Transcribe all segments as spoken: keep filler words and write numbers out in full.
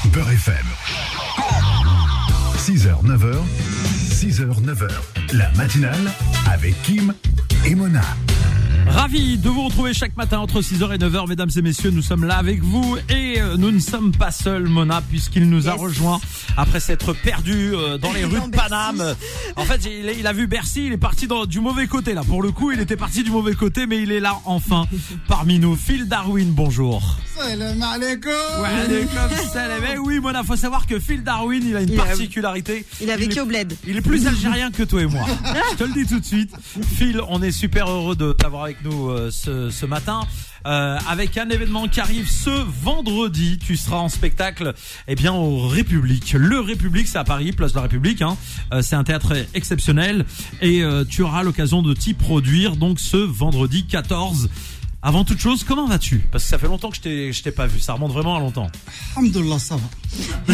Beurre F M. six heures, neuf heures, six heures, neuf heures. La matinale avec Kim et Mona. Ravi de vous retrouver chaque matin entre six heures et neuf heures, mesdames et messieurs, nous sommes là avec vous et nous ne sommes pas seuls, Mona, puisqu'il nous a yes. rejoint après s'être perdu dans les rues de Paname. En fait, il, il a vu Bercy, il est parti dans, du mauvais côté là. Pour le coup, il était parti du mauvais côté, mais il est là enfin parmi nous. Phil Darwin, bonjour. Salam alaikum. Wa alaikum salam. Eh oui, Mona, faut savoir que Phil Darwin, il a une il particularité. A, il a vécu il est, au bled. Il est plus algérien que toi et moi. Je te le dis tout de suite. Phil, on est super heureux de t'avoir avec nous euh, ce, ce matin. Euh, avec un événement qui arrive ce vendredi, tu seras en spectacle eh bien au République. Le République, c'est à Paris, place de la République, hein. euh, c'est un théâtre exceptionnel et euh, tu auras l'occasion de t'y produire donc ce vendredi quatorze. Avant toute chose, comment vas-tu? Parce que ça fait longtemps que je t'ai, je t'ai pas vu, ça remonte vraiment à longtemps. Alhamdoulilah, ça va.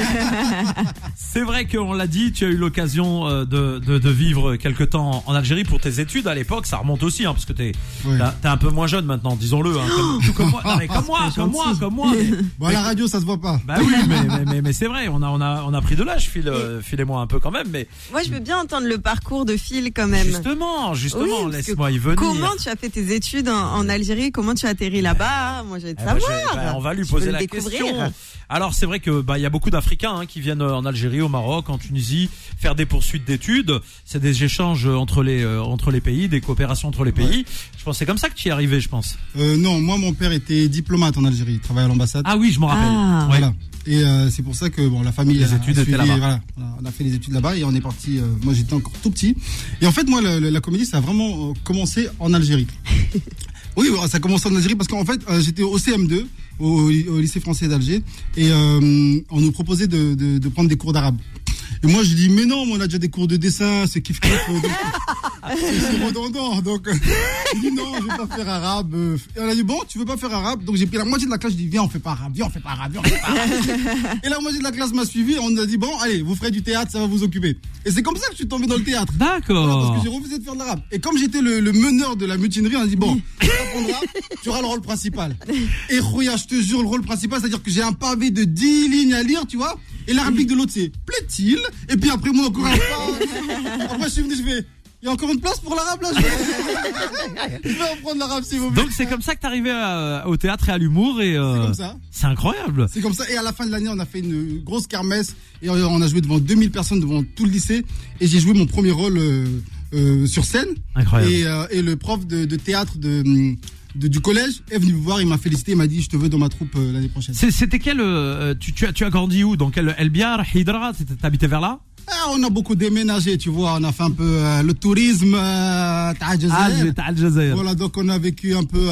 C'est vrai qu'on l'a dit, tu as eu l'occasion de, de, de vivre quelque temps en Algérie pour tes études à l'époque, ça remonte aussi, hein, parce que t'es, oui. t'es un peu moins jeune maintenant, disons-le, hein, comme, tout comme moi, non, mais comme moi, comme moi, comme moi. Mais, bon, à la radio, ça se voit pas. Bah oui, mais, mais, mais, mais c'est vrai, on a, on a, on a pris de l'âge, Phil, euh, Phil et moi un peu quand même, mais. Moi, je veux bien entendre le parcours de Phil quand même. Justement, justement, oui, laisse-moi y venir. Comment tu as fait tes études en, en Algérie? Comment tu as atterri là-bas? Moi, j'ai de eh savoir. Ben, ben, on va lui poser la question. Alors, c'est vrai que bah il y a beaucoup d'Africains hein, qui viennent en Algérie, au Maroc, en Tunisie, faire des poursuites d'études. C'est des échanges entre les euh, entre les pays, des coopérations entre les pays. Ouais. Je pense que c'est comme ça que tu y es arrivé, je pense. Euh, non, moi, mon père était diplomate en Algérie. Il travaillait à l'ambassade. Ah oui, je me rappelle. Ah. Voilà. Et euh, c'est pour ça que bon, la famille les a, études a étaient suivi, là-bas. Voilà, on a fait les études là-bas et on est parti. Euh, moi, j'étais encore tout petit. Et en fait, moi, la, la, la comédie, ça a vraiment commencé en Algérie. Oui, ça a commencé en Algérie parce qu'en fait, euh, j'étais au C M deux, au, au lycée français d'Alger, et euh, on nous proposait de, de, de prendre des cours d'arabe. Et moi, je dis, mais non, on a déjà des cours de dessin, c'est kiff kiff. c'est, c'est redondant. Donc, je dis, non, je vais pas faire arabe. Et on a dit, bon, tu veux pas faire arabe? Donc, j'ai pris la moitié de la classe, je dis, viens, on fait pas arabe, viens, on fait pas arabe, viens, on fait pas arabe. Et la moitié de la classe m'a suivi, on a dit, bon, allez, vous ferez du théâtre, ça va vous occuper. Et c'est comme ça que je suis tombé dans le théâtre. D'accord. Voilà, parce que j'ai refusé de faire de l'arabe. Et comme j'étais le, le meneur de la mutinerie, on a dit, bon, tu apprendras, tu auras le rôle principal. Et Rouya, je te jure, le rôle principal, c'est-à-dire que j'ai un pavé de dix lignes à lire, tu vois. Et l'arabique de l'autre, c'est plaît-il? Et puis après, moi, encore un pas. Après, je suis venu, je fais, il y a encore une place pour l'arabe, là? Je vais, je vais apprendre l'arabe, s'il vous plaît. Donc, c'est comme ça que t'es arrivé à, au théâtre et à l'humour et, euh, c'est comme ça. C'est incroyable. C'est comme ça. Et à la fin de l'année, on a fait une grosse kermesse et on a joué devant deux mille personnes, devant tout le lycée. Et j'ai joué mon premier rôle, euh, euh, sur scène. Incroyable. Et, euh, et le prof de, de théâtre de, De, du collège est venu me voir, il m'a félicité, il m'a dit je te veux dans ma troupe euh, l'année prochaine. C'est, c'était quel euh, tu, tu, as, tu as grandi où? Dans quel El Biar, Hydra? T'habitais vers là? Ah, on a beaucoup déménagé, tu vois, on a fait un peu euh, le tourisme euh, Al-Jazair. Voilà, donc on a vécu un peu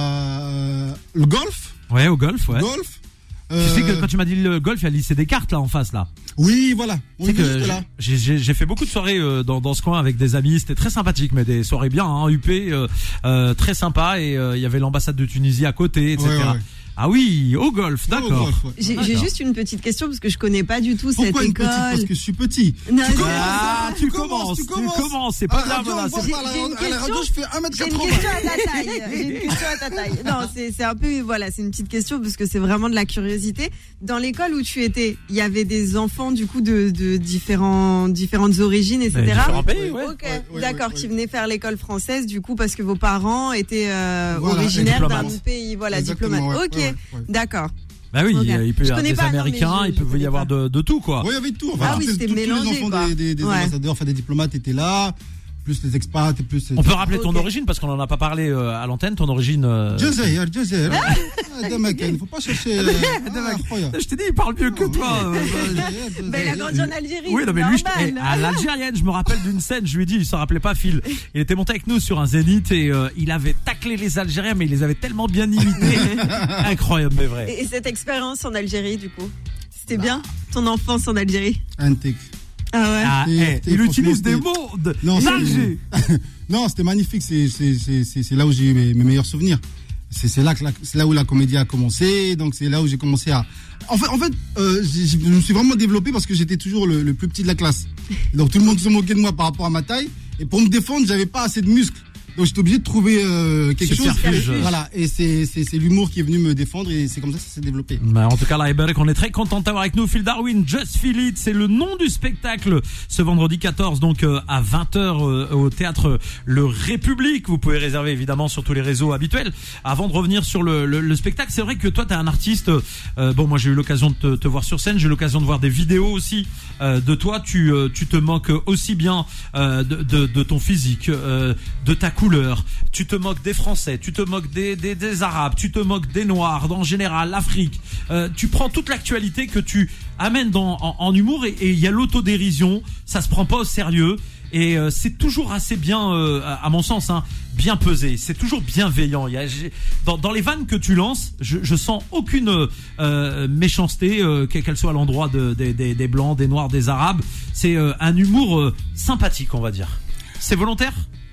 à euh, le golf. Ouais, au golf, ouais. Golf. Euh... Tu sais que quand tu m'as dit le golf, il y a le lycée Descartes là en face là. Oui, voilà. On est que là. J'ai, j'ai, j'ai fait beaucoup de soirées euh, dans, dans ce coin avec des amis. C'était très sympathique, mais des soirées bien, hein, U P, euh, euh, très sympa. Et il euh, y avait l'ambassade de Tunisie à côté, et cetera. Ouais, ouais. Ah oui, au golf, d'accord. Au golf, ouais. J'ai, d'accord. j'ai juste une petite question parce que je connais pas du tout Pourquoi cette une école. Petite parce que je suis petit. Non, tu, non, commences, ah, tu, tu commences, tu commences, tu commences, c'est pas grave. Voilà, j'ai, j'ai une question. Radio, je fais un mètre quatre-vingts. J'ai une question à ta taille. J'ai une question à ta taille. Non, c'est, c'est un peu, voilà, c'est une petite question parce que c'est vraiment de la curiosité. Dans l'école où tu étais, il y avait des enfants du coup de, de différents, différentes origines, et cetera. Différents pays, ouais. Ok, ouais, ouais, d'accord, ouais, qui ouais. venaient faire l'école française du coup parce que vos parents étaient euh, voilà, originaires d'un diplomate. pays, voilà, diplomate. Ouais, ok, ouais, ouais, ouais. d'accord. Bah oui, Okay. il peut y avoir des pas, Américains, non, je, il peut y avoir de, de tout quoi. Oui, il y avait tout. Enfin, ah oui, c'était tous, mélangé. Tous les enfants quoi. des, des, des ouais. ambassadeurs, enfin des diplomates étaient là. Plus les expats et plus. On peut rappeler ton okay. origine parce qu'on en a pas parlé euh, à l'antenne. Ton origine. Euh... Jazair, Jazair. Il faut pas chercher. Euh, ah, je t'ai dit, il parle mieux que oh, toi. Oui. Ben, il a grandi en Algérie. Oui, non, mais lui, je, à l'algérienne, je me rappelle d'une scène. Je lui ai dit, il s'en rappelait pas, Phil. Il était monté avec nous sur un Zénith et euh, il avait taclé les Algériens, mais il les avait tellement bien imités. Incroyable, mais vrai. Et, et cette expérience en Algérie, du coup, c'était bah. bien ton enfance en Algérie? Antique. Ah ouais. Ah, hey, il utilise des mots de non, d'Alger. Non, c'était magnifique. C'est, c'est, c'est, c'est, c'est là où j'ai eu mes, mes meilleurs souvenirs. C'est, c'est là que la, c'est là où la comédie a commencé. Donc c'est là où j'ai commencé à. En fait, en fait, euh, je me suis vraiment développé parce que j'étais toujours le, le plus petit de la classe. Donc tout le monde se moquait de moi par rapport à ma taille. Et pour me défendre, j'avais pas assez de muscles. Donc j'étais obligé de trouver euh, quelque chose. Subterfuge. Voilà, et c'est, c'est, c'est l'humour qui est venu me défendre et c'est comme ça que ça s'est développé. Bah, en tout cas, là, on est très content de t'avoir avec nous. Phil Darwin, Just Feel It, c'est le nom du spectacle ce vendredi quatorze, donc euh, à vingt heures euh, au théâtre Le République. Vous pouvez réserver évidemment sur tous les réseaux habituels. Avant de revenir sur le, le, le spectacle, c'est vrai que toi, t'es un artiste. Euh, bon, moi, j'ai eu l'occasion de te, te voir sur scène. J'ai eu l'occasion de voir des vidéos aussi euh, de toi. Tu, euh, tu te moques aussi bien euh, de, de, de ton physique, euh, de ta couleur. Tu te moques des Français. Tu te moques des, des, des Arabes. Tu te moques des Noirs. En général, l'Afrique. Euh, tu prends toute l'actualité que tu amènes dans, en, en humour et il y a l'autodérision. Ça se prend pas au sérieux. Et euh, c'est toujours assez bien, euh, à, à mon sens, hein, bien pesé. C'est toujours bienveillant. Il y a, j'ai, dans, dans les vannes que tu lances, je, je sens aucune euh, méchanceté, euh, qu'elle soit à l'endroit de, de, de, des blancs, des noirs, des arabes. C'est euh, un humour euh, sympathique, on va dire. C'est volontaire ?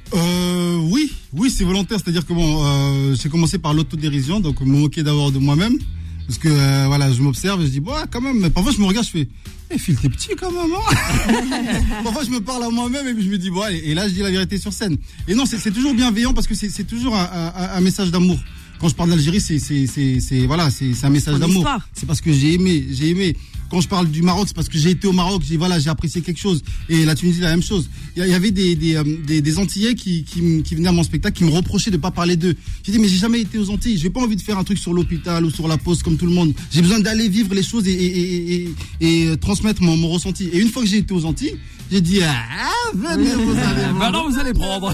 Euh, oui, oui, c'est volontaire. C'est-à-dire que bon, euh, j'ai commencé par l'autodérision, donc me moquer d'abord de moi-même, parce que euh, voilà, je m'observe et je dis bon, quand même. Mais parfois je me regarde, je fais, eh, Phil, t'es petit quand même. Hein. Parfois je me parle à moi-même et puis je me dis bon, allez, et là je dis la vérité sur scène. Et non, c'est, c'est toujours bienveillant parce que c'est, c'est toujours un, un, un message d'amour. Quand je parle d'Algérie, c'est, c'est, c'est, c'est voilà, c'est, c'est un message d'amour. Histoire. C'est parce que j'ai aimé, j'ai aimé. Quand je parle du Maroc, c'est parce que j'ai été au Maroc, j'ai voilà, j'ai apprécié quelque chose. Et la Tunisie, la même chose. Il y, y avait des des, des des Antillais qui qui, qui venaient à mon spectacle, qui me reprochaient de pas parler d'eux. J'ai dit mais j'ai jamais été aux Antilles, j'ai pas envie de faire un truc sur l'hôpital ou sur la poste comme tout le monde. J'ai besoin d'aller vivre les choses et et et, et, et transmettre mon, mon ressenti. Et une fois que j'ai été aux Antilles, j'ai dit ah venez vous allez bah non vous allez prendre.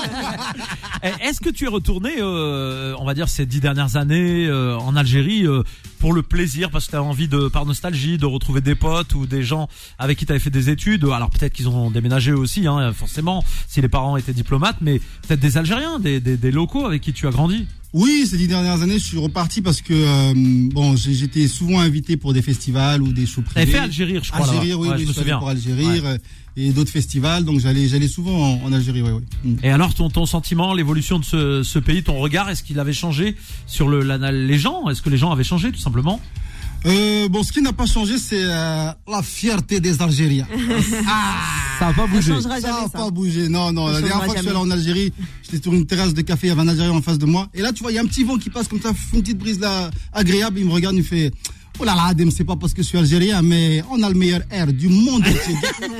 Est-ce que tu es retourné, euh, on va dire ces dix dernières années euh, en Algérie euh, pour le plaisir, parce que tu as envie de, par nostalgie, de retrouver des potes ou des gens avec qui tu avais fait des études. Alors peut-être qu'ils ont déménagé aussi, hein, forcément, si les parents étaient diplomates, mais peut-être des Algériens, des, des, des locaux avec qui tu as grandi. Oui, ces dix dernières années, je suis reparti parce que euh, bon, j'ai, j'étais souvent invité pour des festivals ou des shows privés. T'avais fait Algérie, je crois. Algérie, oui, ouais, oui, je me souviens. Pour Algérie Ouais. euh, et d'autres festivals, donc j'allais, j'allais souvent en, en Algérie, oui, oui. Et alors, ton, ton sentiment, l'évolution de ce, ce pays, ton regard, est-ce qu'il avait changé sur le, la, les gens? Est-ce que les gens avaient changé, tout simplement? Euh, bon, ce qui n'a pas changé, c'est euh, la fierté des Algériens. Ah, ça n'a pas bougé. Ça changera Ça jamais n'a ça. pas bougé. Non, non. Ça La dernière changera fois que je suis allé jamais. en Algérie, j'étais sur une terrasse de café, il y avait un Algérien en face de moi. Et là, tu vois, il y a un petit vent qui passe comme ça, une petite brise là, agréable. Il me regarde, il me fait, oh là là, Adem, c'est pas parce que je suis algérien, mais on a le meilleur air du monde entier.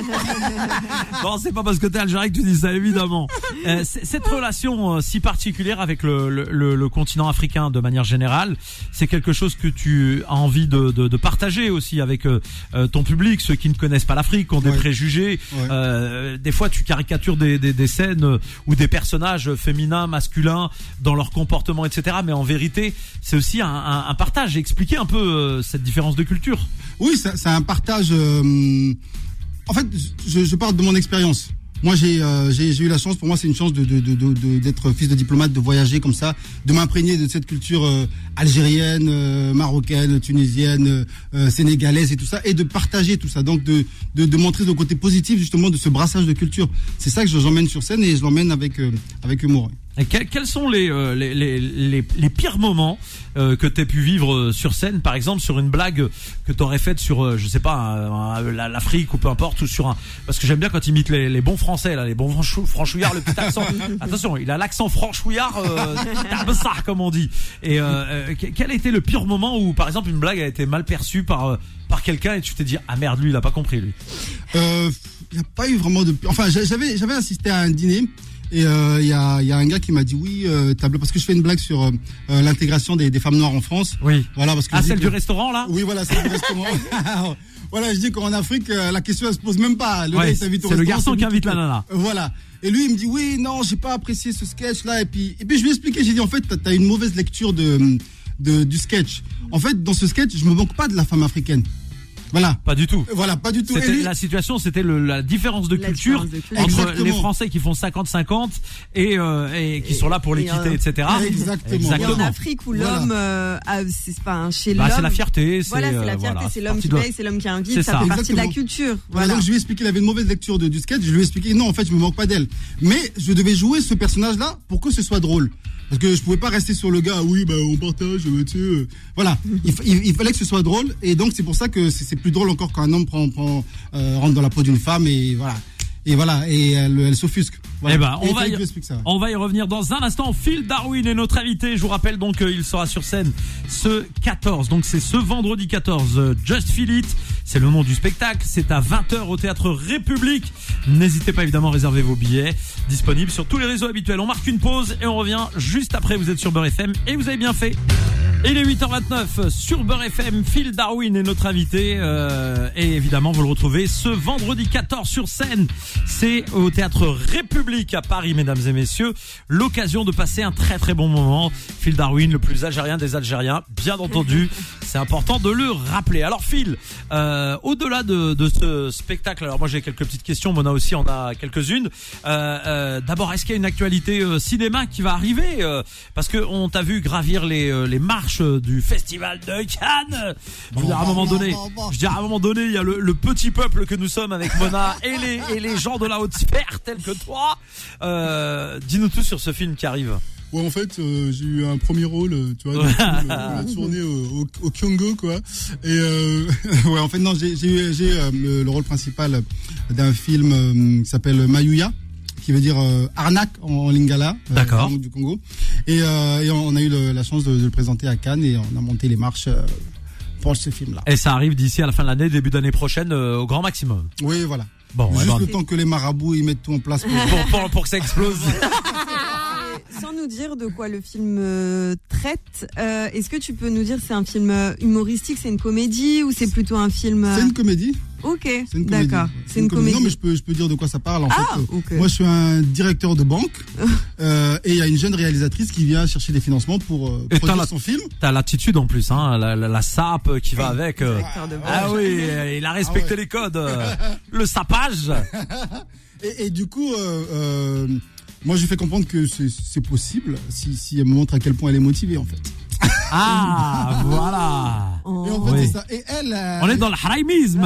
Bon, c'est pas parce que t'es algérien que tu dis ça, évidemment. Euh, c- cette relation euh, si particulière avec le, le, le, le continent africain de manière générale, c'est quelque chose que tu as envie de, de, de partager aussi avec euh, ton public, ceux qui ne connaissent pas l'Afrique, qui ont des Ouais. préjugés. Ouais. Euh, des fois, tu caricatures des, des, des scènes euh, ou des personnages féminins, masculins, dans leur comportement, et cetera. Mais en vérité, c'est aussi un, un, un partage. Expliquer un peu euh, cette différence de culture. Oui, c'est, c'est un partage. Euh, en fait, je, je parle de mon expérience. Moi, j'ai, euh, j'ai, j'ai eu la chance. Pour moi, c'est une chance de, de, de, de, d'être fils de diplomate, de voyager comme ça, de m'imprégner de cette culture euh, algérienne, euh, marocaine, tunisienne, euh, sénégalaise et tout ça, et de partager tout ça. Donc, de, de, de montrer le côté positif justement de ce brassage de culture. C'est ça que je- j'emmène sur scène et je l'emmène avec euh, avec humour. Et quels, quels sont les, euh, les, les, les, les pires moments euh, que tu as pu vivre euh, sur scène, par exemple sur une blague que tu aurais faite sur, euh, je sais pas, un- un- la- l'Afrique ou peu importe, ou sur un... Parce que j'aime bien quand ils imitent les, les bons français, là, les bons franchou- franchouillards, le petit accent. Attention, il a l'accent franchouillard, euh, tabessar, comme on dit. Et euh, euh, quel a été le pire moment où, par exemple, une blague a été mal perçue par, euh, par quelqu'un et tu t'es dit, ah merde, lui, il a pas compris, lui. Euh, il n'y a pas eu vraiment de... Enfin, j'a- j'avais, j'avais assisté à un dîner et euh, il y, a, il y a un gars qui m'a dit oui, euh, t'as- parce que je fais une blague sur euh, euh, l'intégration des, des femmes noires en France. Oui. Voilà, parce que Ah, je dis celle que- du restaurant, là? Oui, voilà, celle du restaurant. Voilà, je dis qu'en Afrique, euh, la question elle se pose même pas. Le Ouais, gars, il t'invite au c'est le restaurant, garçon c'est qui lui invite te- la nana. Euh, Voilà. Et lui, il me dit oui, non, j'ai pas apprécié ce sketch-là. Et puis, et puis je lui ai expliqué, j'ai dit en fait, t'as, t'as une mauvaise lecture de, de du sketch. En fait, dans ce sketch, je me moque pas de la femme africaine. Voilà. Pas du tout. Voilà, pas du tout. Et C'était, lui- la situation, c'était le, la différence de La culture différence de culture. entre Exactement. les Français qui font cinquante cinquante et, euh, et qui Et- sont là pour et l'équité, en- et cetera. Exactement. Et en Exactement. Afrique où Voilà. l'homme, euh, a- c'est pas chez Bah, l'homme. c'est la fierté. C'est, Voilà, c'est la euh, fierté, voilà, c'est l'homme partie qui de- paye, c'est l'homme qui invite, C'est ça, ça. fait partie de la Exactement. culture. Voilà, Voilà. donc je lui ai expliqué qu'il avait une mauvaise lecture de, du sketch. Je lui ai expliqué non, en fait, je me moque pas d'elle. Mais je devais jouer ce personnage-là pour que ce soit drôle. Parce que je pouvais pas rester sur le gars, ah oui, bah, on partage, euh, tu sais. euh. Voilà. Il, fa- il, il fallait que ce soit drôle. Et donc, c'est pour ça que c'est, c'est plus drôle encore quand un homme prend, prend, euh, rentre dans la peau d'une femme et voilà. et voilà, et elle, elle s'offusque. Voilà. Eh ben, on et va, y, ça, ouais. on va y revenir dans un instant. Phil Darwin est notre invité. Je vous rappelle donc qu'il sera sur scène ce quatorze. Donc c'est ce vendredi quatorze. Just Feel It, c'est le nom du spectacle. C'est à vingt heures au Théâtre République. N'hésitez pas évidemment à réserver vos billets. Disponibles sur tous les réseaux habituels. On marque une pause et on revient juste après. Vous êtes sur Beurre F M et vous avez bien fait. Il est huit heures vingt-neuf sur Beurre F M. Phil Darwin est notre invité euh, et évidemment vous le retrouvez ce vendredi quatorze sur scène. C'est au Théâtre République à Paris, mesdames et messieurs. L'occasion de passer un très très bon moment. Phil Darwin, le plus algérien des Algériens, bien entendu. C'est important de le rappeler. Alors Phil, euh, au-delà de, de ce spectacle, alors moi j'ai quelques petites questions, Mona aussi en a quelques-unes. Euh, euh, d'abord, est-ce qu'il y a une actualité euh, cinéma qui va arriver euh, parce que on t'a vu gravir les euh, les marches du festival de Cannes. Je veux dire, à un moment donné, je veux dire, à un moment donné, il y a le, le petit peuple que nous sommes avec Mona et les, et les gens de la haute sphère tels que toi. Euh, dis-nous tout sur ce film qui arrive. Ouais, en fait, euh, j'ai eu un premier rôle, tu vois, de film, euh, on a tourné au, au, au Congo, quoi. Et euh, ouais, en fait, non, j'ai, j'ai eu j'ai, euh, le, le rôle principal d'un film euh, qui s'appelle Mayuya, qui veut dire euh, arnaque en, en lingala, euh, d'accord, du Congo. Et, euh, et on a eu le, la chance de, de le présenter à Cannes et on a monté les marches euh, pour ce film-là. Et ça arrive d'ici à la fin de l'année, début d'année prochaine, euh, au grand maximum. Oui, voilà. Bon, juste bon, le temps que les marabouts ils mettent tout en place pour, pour, pour, pour que ça explose. Sans nous dire de quoi le film euh, traite, euh, est-ce que tu peux nous dire c'est un film euh, humoristique, c'est une comédie ou c'est plutôt un film euh... C'est une comédie. Ok, c'est une comédie. d'accord. C'est, c'est une, une comédie. Non, mais je peux, je peux dire de quoi ça parle. En ah, fait, euh, okay. Moi, je suis un directeur de banque euh, et il y a une jeune réalisatrice qui vient chercher des financements pour euh, produire la, son film. T'as l'attitude en plus, hein, la, la, la S A P qui va avec. Euh, ah oui, il a respecté ah ouais. les codes, euh, le sapage. et, et du coup. Euh, euh, Moi, je lui fais comprendre que c'est, c'est possible si, si elle me montre à quel point elle est motivée, en fait. Ah, voilà. Et en fait, oui. c'est ça. Et elle, euh, on est dans le haraïmisme.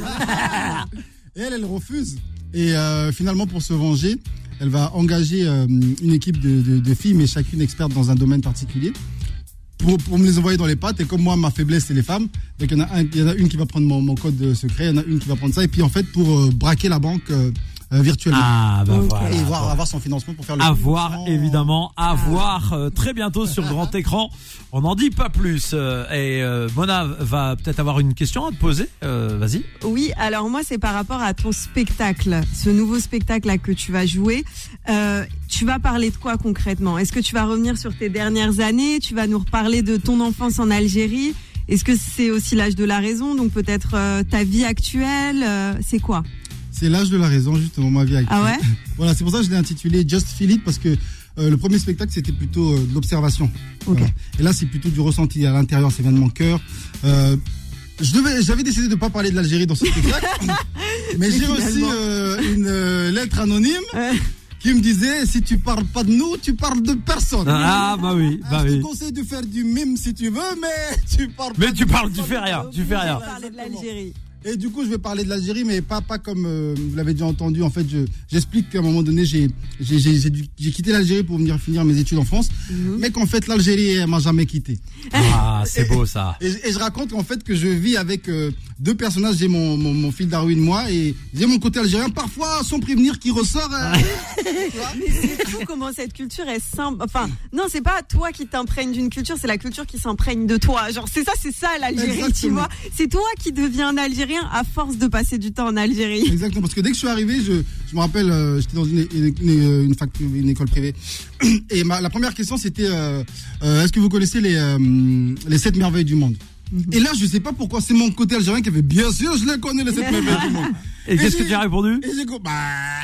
Et elle, elle refuse. Et euh, finalement, pour se venger, elle va engager euh, une équipe de, de, de filles, mais chacune experte dans un domaine particulier, pour, pour me les envoyer dans les pattes. Et comme moi, ma faiblesse, c'est les femmes. Donc, il y en a, un, il y en a une qui va prendre mon, mon code secret, il y en a une qui va prendre ça. Et puis, en fait, pour euh, braquer la banque... Euh, Euh, virtuellement. Ah, bah okay. voilà. Et voir, avoir son financement pour faire le à voir, oh. évidemment, à voir euh, très bientôt sur grand écran. On n'en dit pas plus. Euh, et euh, Mona va peut-être avoir une question à te poser. Euh, vas-y. Oui, alors moi, c'est par rapport à ton spectacle, ce nouveau spectacle là que tu vas jouer. Euh, tu vas parler de quoi concrètement ? Est-ce que tu vas revenir sur tes dernières années ? Tu vas nous reparler de ton enfance en Algérie ? Est-ce que c'est aussi l'âge de la raison ? Donc peut-être euh, ta vie actuelle ? euh, C'est quoi ? C'est l'âge de la raison, justement, ma vie actuelle. Ah ouais ? Voilà, c'est pour ça que je l'ai intitulé Just Feel It, parce que euh, le premier spectacle, c'était plutôt euh, de l'observation. Okay. Voilà. Et là, c'est plutôt du ressenti à l'intérieur, ça vient de mon cœur. Euh, je devais, j'avais décidé de ne pas parler de l'Algérie dans ce spectacle, mais j'ai reçu euh, une euh, lettre anonyme ouais. qui me disait, si tu parles pas de nous, tu parles de personne. Ah, bah oui, bah je oui. te conseille de faire du mime si tu veux, mais tu parles mais pas tu de parles, tu fais rien, tu fais rien. Je vais parler de l'Algérie. Et du coup, je vais parler de l'Algérie, mais pas, pas comme euh, vous l'avez déjà entendu. En fait, je, j'explique qu'à un moment donné, j'ai, j'ai, j'ai, j'ai, dû, j'ai quitté l'Algérie pour venir finir mes études en France, mmh. mais qu'en fait, l'Algérie, elle m'a jamais quitté. Ah, c'est beau ça. Et, et, et je raconte en fait que je vis avec euh, deux personnages. J'ai mon, mon, mon Phil Darwin, moi, et j'ai mon côté algérien, parfois sans prévenir, qui ressort. Euh, mais c'est fou comment cette culture est simple. Enfin, non, c'est pas toi qui t'imprègne d'une culture, c'est la culture qui s'imprègne de toi. Genre, c'est ça, c'est ça l'Algérie, exactement. Tu vois. C'est toi qui deviens un Algérien à force de passer du temps en Algérie. Exactement, parce que dès que je suis arrivé, je, je me rappelle, euh, j'étais dans une, une, une, une, fac, une école privée. Et ma, la première question, c'était euh, euh, est-ce que vous connaissez les, euh, les sept merveilles du monde ? Mm-hmm. Et là, je sais pas pourquoi, c'est mon côté algérien qui avait bien sûr, je les connais, les sept merveilles du monde. Et, et qu'est-ce que tu as répondu ? Et j'ai dit, bah,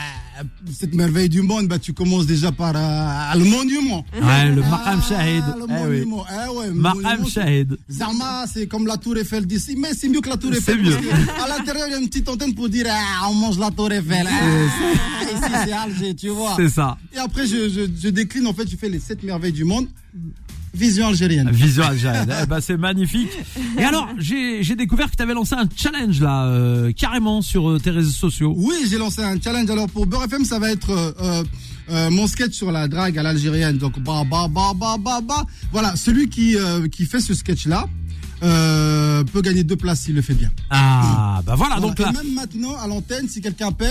cette merveille du monde, bah, tu commences déjà par euh, le monument. Ouais, le Maqam Shahid. Ah, le eh monument. Oui. Eh ouais, Maqam Shahid. Zama, c'est comme la Tour Eiffel d'ici, mais c'est mieux que la Tour Eiffel. C'est mieux. À l'intérieur, il y a une petite antenne pour dire, ah, on mange la Tour Eiffel. Ah, ici, c'est Alger, tu vois. C'est ça. Et après, je, je, je décline, en fait, je fais les sept merveilles du monde. Vision algérienne. Vision algérienne. Eh ben, c'est magnifique. Et alors, j'ai, j'ai découvert que tu avais lancé un challenge là, euh, carrément sur euh, tes réseaux sociaux. Oui, j'ai lancé un challenge. Alors pour Beurre F M, ça va être euh, euh, mon sketch sur la drague à l'algérienne. Donc bah bah bah bah bah bah. Voilà, celui qui euh, qui fait ce sketch là euh, peut gagner deux places s'il le fait bien. Ah bah voilà, voilà. Donc et là. Même maintenant à l'antenne, si quelqu'un appelle,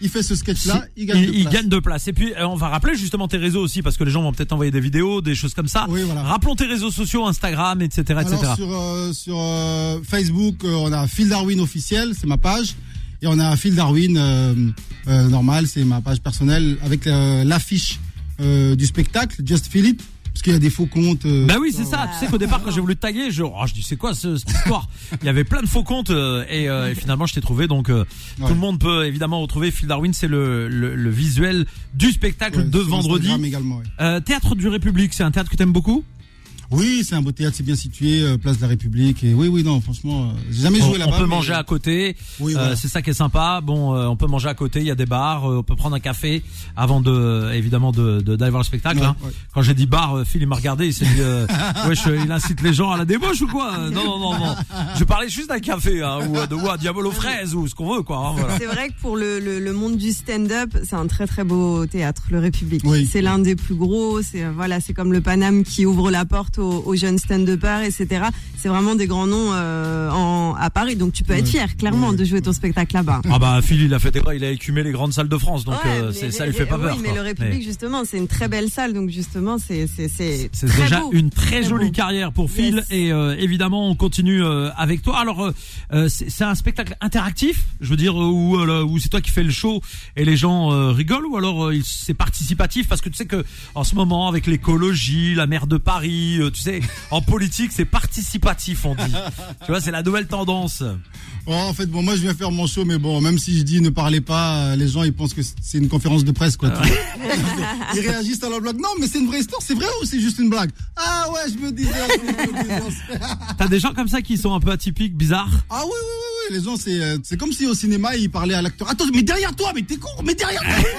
il fait ce sketch-là, il gagne il, de il place. gagne de place. Et puis, euh, on va rappeler justement tes réseaux aussi, parce que les gens vont peut-être envoyer des vidéos, des choses comme ça. Oui, voilà. Rappelons tes réseaux sociaux, Instagram, et cetera, et cetera. Alors sur euh, sur euh, Facebook, euh, on a Phil Darwin officiel, c'est ma page, et on a Phil Darwin euh, euh, normal, c'est ma page personnelle avec euh, l'affiche euh, du spectacle Just Feel It. Parce qu'il y a des faux comptes. Euh, bah oui, c'est ça. Tu sais qu'au départ, quand j'ai voulu te taguer, je, oh, je dis c'est quoi ce, cette histoire. Il y avait plein de faux comptes euh, et, euh, et finalement je t'ai trouvé. Donc euh, Ouais. tout le monde peut évidemment retrouver Phil Darwin. C'est le, le, le visuel du spectacle ouais, de sur vendredi. Instagram également, ouais. Euh, Théâtre du République, c'est un théâtre que t'aimes beaucoup. Oui, c'est un beau théâtre, c'est bien situé, euh, place de la République. Et oui, oui, non, franchement, euh, j'ai jamais On, joué là-bas. on peut mais- manger à côté. Oui, Euh, voilà. c'est ça qui est sympa. Bon, euh, on peut manger à côté. Il y a des bars. euh, on peut prendre un café avant de, évidemment, de de- d'aller voir le spectacle. Ouais, hein. ouais. Quand j'ai dit bar, euh, Phil il m'a regardé. Il s'est dit, euh, wesh, euh, il incite les gens à la débauche ou quoi Euh, Non, non, non, non. Je parlais juste d'un café, hein, ou euh, de ou à Diabolo fraise ou ce qu'on veut, quoi. Hein, voilà. C'est vrai que pour le, le, le monde du stand-up, c'est un très très beau théâtre, le République. Oui. C'est l'un des plus gros. C'est euh, voilà, c'est comme le Paname qui ouvre la porte aux, aux jeunes stand-uppers, et cetera. C'est vraiment des grands noms euh, en, à Paris. Donc tu peux être Ouais. fier, clairement, Ouais. de jouer ton spectacle là-bas. Ah bah Phil il a fait des quoi, il a écumé les grandes salles de France, donc Ouais, euh, mais c'est, les- ça lui fait pas les- peur. Oui, mais quoi. le République, Mais justement, c'est une très belle salle. Donc justement, c'est c'est c'est c'est très déjà beau. une très, Très jolie beau. carrière pour Phil Yes. et euh, évidemment on continue euh, avec toi. Alors euh, euh, c'est, c'est un spectacle interactif, je veux dire, euh, où, euh, où c'est toi qui fais le show et les gens euh, rigolent, ou alors euh, il- c'est participatif, parce que tu sais que en ce moment avec l'écologie, la maire de Paris, euh, tu sais, en politique c'est participatif on dit. Tu vois, c'est la nouvelle tendance. Oh, en fait, bon, moi, je viens faire mon show, mais bon, même si je dis ne parlez pas, euh, les gens, ils pensent que c'est une conférence de presse, quoi. tu vois. Ils réagissent à la blague. Non, mais c'est une vraie histoire, c'est vrai ou c'est juste une blague? Ah ouais, je me disais. je me disais. T'as des gens comme ça qui sont un peu atypiques, bizarres. Ah oui, oui, oui, oui, les gens, c'est, euh, c'est comme si au cinéma, ils parlaient à l'acteur. Attends, mais derrière toi, mais t'es con, mais derrière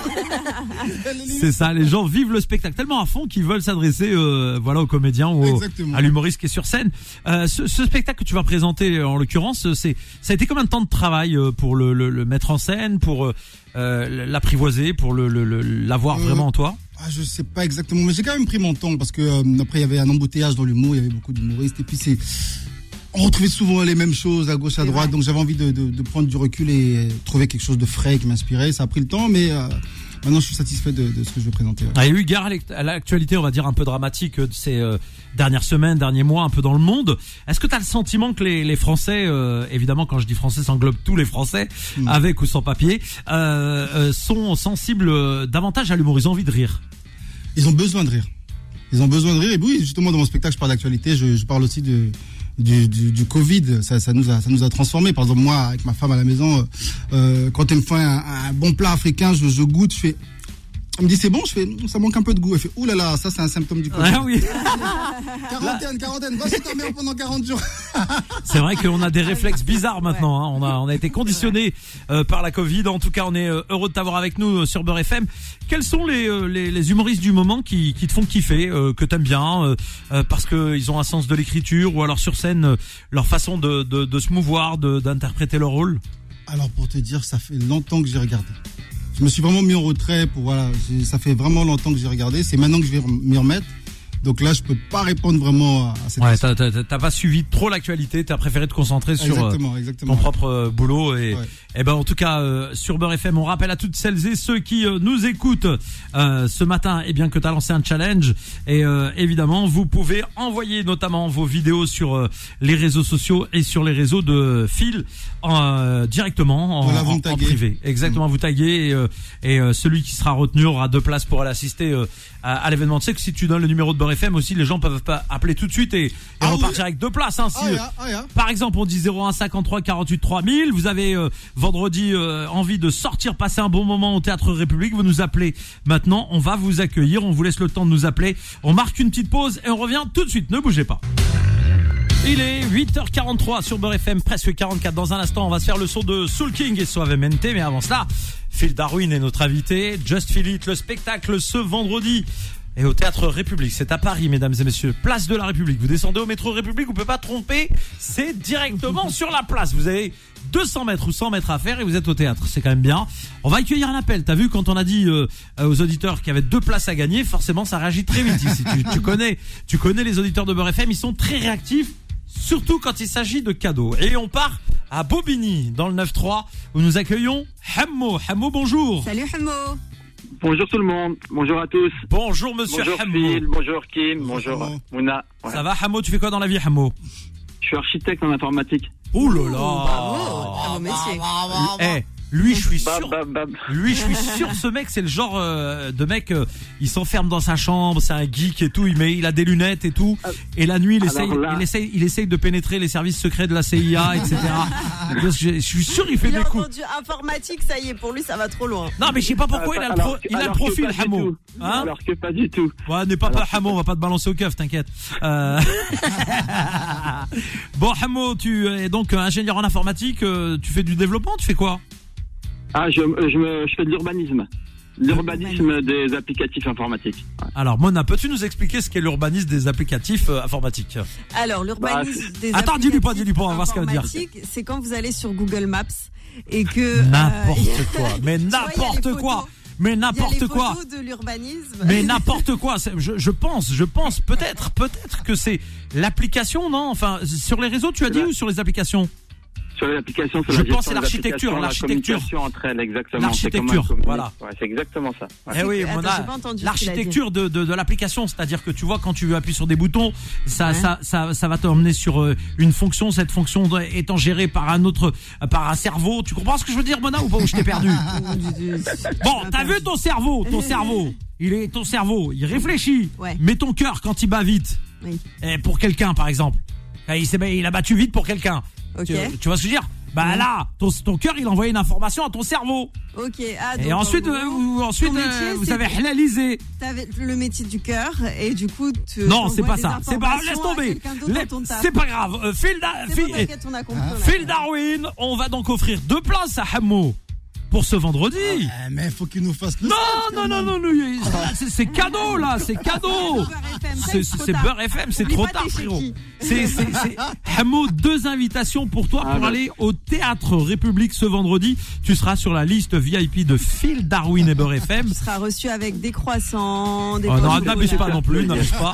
toi. C'est ça, les gens vivent le spectacle tellement à fond qu'ils veulent s'adresser euh, voilà, aux comédiens ou au- Exactement. à l'humoriste qui est sur scène. Euh, ce, ce spectacle que tu vas présenter, en l'occurrence, c'est, ça a été combien de temps de travail euh, pour le, le, le mettre en scène, pour euh, l'apprivoiser, pour le, le, le- l'avoir Euh, vraiment en toi? Ah, je sais pas exactement, mais j'ai quand même pris mon temps parce que euh, après il y avait un embouteillage dans l'humour, il y avait beaucoup d'humoristes et puis c'est on retrouvait souvent les mêmes choses à gauche à C'est droite, vrai. donc j'avais envie de, de, de prendre du recul et trouver quelque chose de frais qui m'inspirait. Ça a pris le temps, mais euh, maintenant je suis satisfait de, de ce que je vais présenter. ouais. Ah, il y a eu gare à l'act- à l'actualité, on va dire un peu dramatique de ces euh, dernières semaines, derniers mois, un peu dans le monde. Est-ce que tu as le sentiment que les, les Français, euh, évidemment quand je dis Français, ça englobe tous les Français, Mm. avec ou sans papier, euh, euh, sont sensibles euh, davantage à l'humour, ils ont envie de rire? Ils ont besoin de rire. Ils ont besoin de rire. Et oui, justement, dans mon spectacle, je parle d'actualité. Je, je parle aussi de, du, du, du Covid. Ça, ça nous a, ça nous a transformés. Par exemple, moi, avec ma femme à la maison, euh, euh, quand elle me fait un, un bon plat africain, je, je goûte, je fais. Elle me dit c'est bon, je fais ça manque un peu de goût. Elle fait ouh là là, ça c'est un symptôme du Covid. Ah oui. Quarantaine, quarantaine, vas-y t'emmerdes pendant quarante jours. C'est vrai qu'on a des réflexes bizarres maintenant. Hein. On a on a été conditionnés euh, par la Covid. En tout cas, on est euh, heureux de t'avoir avec nous euh, sur Beurre F M. Quels sont les euh, les, les humoristes du moment qui qui te font kiffer, euh, que t'aimes bien, euh, euh, parce que ils ont un sens de l'écriture, ou alors sur scène euh, leur façon de de, de se mouvoir, de d'interpréter leur rôle? Alors pour te dire, ça fait longtemps que j'ai regardé. Je me suis vraiment mis en retrait pour voilà. j'ai- Ça fait vraiment longtemps que j'ai regardé. C'est maintenant que je vais m'y remettre. Donc là, je peux pas répondre vraiment à cette Ouais, question. t'as, t'as, t'as pas suivi trop l'actualité, t'as préféré te concentrer sur euh, Exactement, exactement. ton propre euh, boulot et, Ouais. et ben en tout cas euh, sur Beurre F M, on rappelle à toutes celles et ceux qui euh, nous écoutent euh, ce matin, eh bien que t'as lancé un challenge et euh, évidemment vous pouvez envoyer notamment vos vidéos sur euh, les réseaux sociaux et sur les réseaux de Phil euh, directement en, Voilà, vous en- me en taguez. privé. Exactement, vous taguez et, euh, et euh, celui qui sera retenu aura deux places pour aller assister euh, à, à l'événement. Tu sais que si tu donnes le numéro de Beurre F M aussi, les gens peuvent pas appeler tout de suite et, et Ah repartir oui. avec deux places. Hein, si, Ah, euh, yeah, ah, yeah. par exemple, on dit zéro un cinquante-trois quarante-huit trois mille. Vous avez euh, vendredi euh, envie de sortir, passer un bon moment au Théâtre République. Vous nous appelez maintenant. On va vous accueillir. On vous laisse le temps de nous appeler. On marque une petite pause et on revient tout de suite. Ne bougez pas. Il est huit heures quarante-trois sur Beurre F M, presque quarante-quatre. Dans un instant, on va se faire le son de Soul King et Suavemente. Mais avant cela, Phil Darwin est notre invité. Just Feel It, le spectacle ce vendredi. Et au Théâtre République, c'est à Paris, mesdames et messieurs, place de la République. Vous descendez au métro République, vous ne pouvez pas tromper, c'est directement sur la place. Vous avez deux cents mètres ou cent mètres à faire et vous êtes au théâtre, c'est quand même bien. On va accueillir un appel. T'as vu, quand on a dit euh, aux auditeurs qu'il y avait deux places à gagner, forcément ça réagit très vite ici. Tu, tu connais, tu connais les auditeurs de Beurre F M, ils sont très réactifs. surtout quand il s'agit de cadeaux. Et on part à Bobigny, dans le neuf trois, où nous accueillons Hammo. Hammo, bonjour. Salut Hammo. Bonjour tout le monde, bonjour à tous. Bonjour monsieur bonjour Hammo. Phil, bonjour Kim, bonjour, bonjour Mouna. Ouais. Ça va Hammo, tu fais quoi dans la vie Hammo? Je suis architecte en informatique. Oh là là. Bravo, bravo métier. Eh, lui je suis sûr. Bab, bab, bab. Lui je suis sûr ce mec c'est le genre euh, de mec euh, il s'enferme dans sa chambre, c'est un geek et tout, il met il a des lunettes et tout et la nuit il essaye là... il essaye il essaye de pénétrer les services secrets de la C I A et cetera. je, je suis sûr il fait il des a coups. entendu informatique, ça y est, pour lui ça va trop loin. Non mais je sais pas pourquoi alors, il a le pro, alors, il a le alors profil que pas Hammo. du tout. Hein? Alors que pas du tout. Ouais, n'est pas alors... pas Hammo, on va pas te balancer au keuf, t'inquiète. Euh... Bon Hammo, tu es donc ingénieur en informatique, euh, tu fais du développement, tu fais quoi? Ah, je, je, me, je fais de l'urbanisme. L'urbanisme des applicatifs informatiques. Ouais. Alors Mona, peux-tu nous expliquer ce qu'est l'urbanisme des applicatifs euh, informatiques? Alors, l'urbanisme bah, des Attends, dis-lui pas, applicatifs dis-lui pas, on va voir ce qu'elle va dire. informatiques, c'est quand vous allez sur Google Maps et que... N'importe euh, quoi, mais tu vois, il y a n'importe les quoi, photos- mais il y a n'importe les quoi, photos de l'urbanisme. mais n'importe quoi. C'est- Je, je pense, je pense peut-être, peut-être que c'est l'application, non? Enfin, sur les réseaux, tu as dit Ouais. ou sur les applications? Sur les applications, sur Je la pense gestion c'est des l'architecture, applications, l'architecture. La communication entre elles, exactement. L'architecture, C'est comment elles voilà. communiquent. Ouais, c'est exactement ça. Ouais. Eh oui, Attends, Mona, j'ai pas entendu ce qu'il a l'architecture de, de, de l'application, c'est-à-dire que tu vois quand tu appuies sur des boutons, ça, Ouais. ça, ça, ça va t'emmener sur euh, une fonction. Cette fonction doit- étant gérée par un autre, euh, par un cerveau. Tu comprends ce que je veux dire, Mona, ou pas? Ou je t'ai perdu? Bon, t'as vu ton cerveau, ton cerveau. Il est ton cerveau, il réfléchit. Ouais. Mais ton cœur quand il bat vite, Oui. eh, pour quelqu'un par exemple, eh, il, s'est, il a battu vite pour quelqu'un. Ok. Tu, tu vois ce que je veux dire? Bah là, ton, ton cœur, il envoie une information à ton cerveau. Ok. Ah, Et donc, ensuite, en euh, gros, vous- ensuite, ton métier, euh, vous c'est avez que halalisé. t'avais le métier du cœur et du coup, tu Non, c'est t'envoies pas des ça. C'est pas grave, laisse informations à tomber. quelqu'un d'autre Les- dans ton taf. C'est pas grave. Euh, Phil, Da- C'est Phil- bon, t'inquiète, on a compris. on a Phil compris. Darwin, on va donc offrir deux places à Hammo pour ce vendredi. Eh, mais faut qu'il nous fasse le Non, stage, non, quand non, même. non, non, il- c'est- c'est cadeau là, c'est cadeau. Beurre F M, C'est c'est trop c'est tard. Beurre F M, c'est Oublie trop pas tard, tes frérot. chéquis. C'est, c'est, c'est, Hammo, deux invitations pour toi Ah, pour bah. aller au Théâtre République ce vendredi. Tu seras sur la liste V I P de Phil Darwin et Beurre F M. Tu seras reçu avec des croissants, des Oh, non, pommes de n'abuse pas chocolat. non plus, n'abuse pas.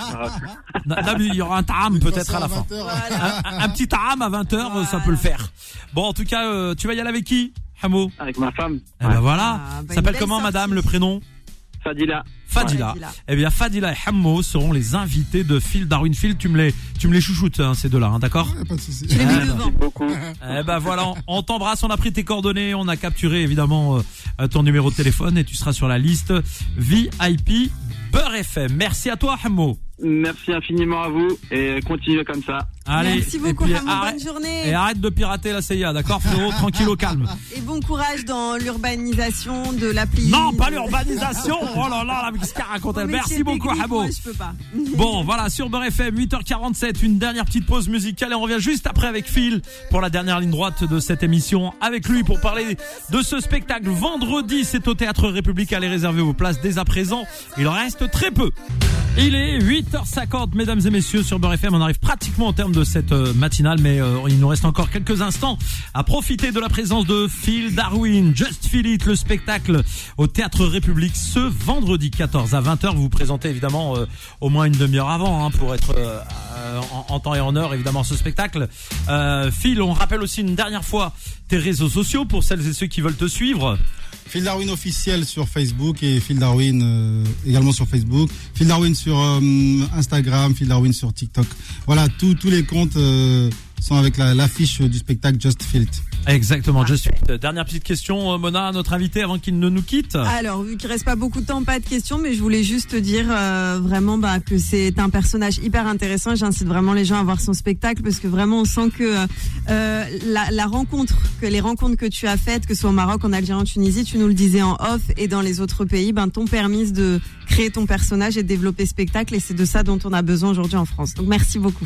Ah, N'abuse- Il y aura un taram Une peut-être fois à la ça, fin. vingt heures. Voilà. Un, un petit taram à vingt heures, ça peut le faire. Bon, en tout cas, euh, tu vas y aller avec qui, Hammo? Avec ma femme. Eh ben voilà. Ah, bah, une S'appelle belle comment, sortie. madame, le prénom? Fadila. Fadila. Fadila. Eh bien, Fadila et Hammo seront les invités de Phil Darwin. Phil, tu me les, tu me les chouchoutes, hein, ces deux-là, hein, d'accord? Ouais, pas de souci. Tu les mets Ah, devant. Merci beaucoup. Eh ben voilà, on, on t'embrasse, on a pris tes coordonnées, on a capturé évidemment euh, ton numéro de téléphone et tu seras sur la liste V I P Beurre F M. Merci à toi, Hammo. Merci infiniment à vous et continuez comme ça. Allez, Merci et beaucoup, puis, Hammo. arrête- Bonne journée. Et arrête de pirater la C I A, d'accord, frérot? Tranquille au calme. Et bon courage dans l'urbanisation de l'appli. Non, pas l'urbanisation. Oh là là, là, qu'est-ce qu'elle raconte elle? Au Merci métier beaucoup, technique, Hammo. moi, je peux pas. Bon, voilà, sur Beurre F M, huit heures quarante-sept, une dernière petite pause musicale et on revient juste après avec Phil pour la dernière ligne droite de cette émission. Avec lui pour parler de ce spectacle. Vendredi, c'est au Théâtre République. Allez réserver vos places dès à présent. Il en reste très peu. Il est huit heures cinquante, mesdames et messieurs, sur Beurre F M. On arrive pratiquement au terme de cette euh, matinale, mais euh, il nous reste encore quelques instants à profiter de la présence de Phil Darwin. Just Feel It, le spectacle au Théâtre République ce vendredi quatorze à vingt heures. Vous vous présentez évidemment euh, au moins une demi-heure avant, hein, pour être euh, euh, en, en temps et en heure, évidemment, ce spectacle. Euh, Phil, on rappelle aussi une dernière fois tes réseaux sociaux pour celles et ceux qui veulent te suivre. Phil Darwin officiel sur Facebook et Phil Darwin euh, également sur Facebook. Phil Darwin sur euh, Instagram, Phil Darwin sur TikTok. Voilà, tous tous les comptes euh, sont avec la- l'affiche du spectacle Just Feel It. Exactement, je suis. Dernière petite question, euh, Mona, à notre invité avant qu'il ne nous quitte. Alors, vu qu'il reste pas beaucoup de temps, pas de questions, mais je voulais juste te dire euh, vraiment bah, que c'est un personnage hyper intéressant. J'incite vraiment les gens à voir son spectacle parce que vraiment on sent que euh, la, la rencontre, que les rencontres que tu as faites, que ce soit au Maroc, en Algérie, en Tunisie, tu nous le disais en off, et dans les autres pays, ben t'ont permis de créer ton personnage et de développer spectacle, et c'est de ça dont on a besoin aujourd'hui en France. Donc merci beaucoup.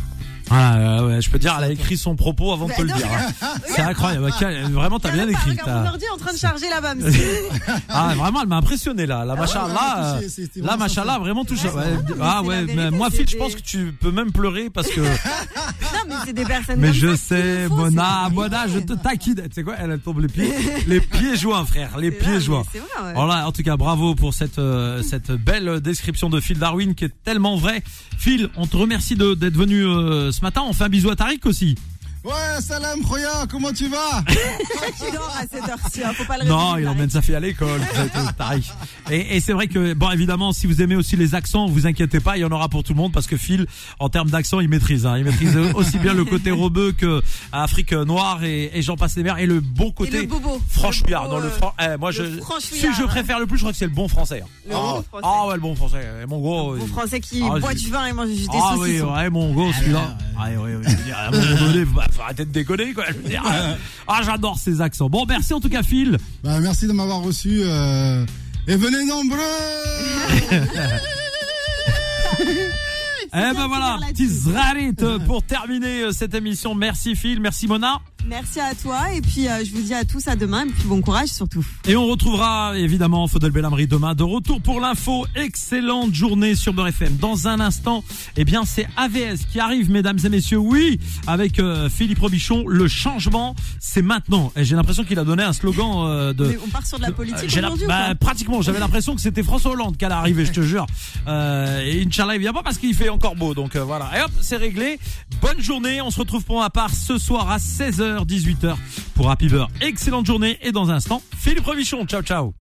Voilà, euh, ouais, je peux dire, elle a écrit son propos avant de te le Bah, dire. hein. C'est incroyable. Quel- Vraiment, t'as bien écrit. Regarde, mon t'as- ordi est en train de charger là-bas, monsieur. Ah, vraiment, elle m'a impressionné là. La machallah, ouais, euh, c'est- c'était la vraiment machallah, vraiment touche. Ouais, Ouais, non, mais ah c'est ouais, la mais vérité, moi, c'est Phil, je des- pense que tu peux même pleurer parce que. Non, mais c'est des personnes Mais comme je ça qu'il sais, le faut, Mona, c'est la Mona, je vérité. te taquine. Tu sais quoi, elle tombe les pieds, les pieds joints, frère, les C'est pieds vrai, joints. mais c'est vrai, ouais. Voilà, en tout cas, bravo pour cette euh, cette belle description de Phil Darwin qui est tellement vraie. Phil, on te remercie de d'être venu euh, ce matin. On fait un bisou à Tariq aussi. Ouais, salam Khoya, comment tu vas? Qui dort à cette heure-ci, hein, faut pas le réveiller. Non, il emmène sa fille à l'école. Tariq. Et, et c'est vrai que, bon, évidemment, si vous aimez aussi les accents, vous inquiétez pas, il y en aura pour tout le monde parce que Phil, en termes d'accent, il maîtrise. Hein. Il maîtrise aussi bien le côté rebeu que Afrique noire et, et j'en passe les mers. Et le bon côté Et le bobo. franchouillard. Le dans bobo, le fran... eh, moi, le je, franchouillard, si je préfère le plus, je crois que c'est le bon français. Hein. Le ah, bon français. ah ouais, le bon français. Et mon gros. Le bon français qui ah, boit j'ai... du vin et mange des ah, saucissons. oui, ouais, mon gros, celui-là. Ah, oui, oui, oui. À un moment donné, faut, faut arrêter de déconner, quoi. Je veux dire, ah, j'adore ces accents. Bon, merci en tout cas, Phil. Bah, merci de m'avoir reçu. Euh... Et venez nombreux. Eh ben voilà, petit zrarit pour terminer cette émission. Merci Phil, merci Mona. Merci à toi et puis euh, je vous dis à tous à demain et puis bon courage surtout. Et on retrouvera évidemment Faudel Belhamri demain de retour pour l'info. Excellente journée sur Beurre F M. Dans un instant, eh bien c'est A V S qui arrive mesdames et messieurs. Oui, avec euh, Philippe Robichon, le changement c'est maintenant. Et j'ai l'impression qu'il a donné un slogan euh, de. Mais on part sur de la politique euh, aujourd'hui. La, bah, ou pas pratiquement, j'avais l'impression que c'était François Hollande qui allait arriver, je te jure. Euh, et Inch'Allah, il vient pas parce qu'il fait encore beau. Donc euh, voilà. Et hop, c'est réglé. Bonne journée. On se retrouve pour ma part ce soir à seize heures, dix-huit heures pour Happy Beurre. Excellente journée. Et dans un instant, Philippe Robichon. Ciao, ciao.